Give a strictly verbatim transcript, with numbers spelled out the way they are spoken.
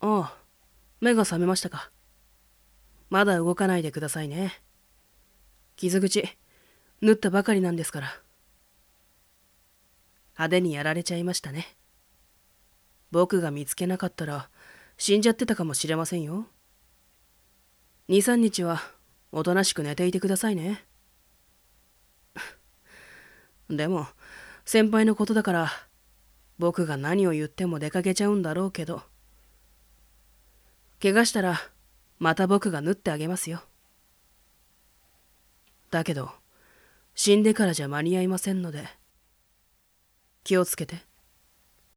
ああ、目が覚めましたか。まだ動かないでくださいね。傷口、縫ったばかりなんですから。派手にやられちゃいましたね。僕が見つけなかったら死んじゃってたかもしれませんよ。に、さんにちはおとなしく寝ていてくださいね。でも、先輩のことだから、僕が何を言っても出かけちゃうんだろうけど、怪我したらまた僕が縫ってあげますよ。だけど、死んでからじゃ間に合いませんので、気をつけて。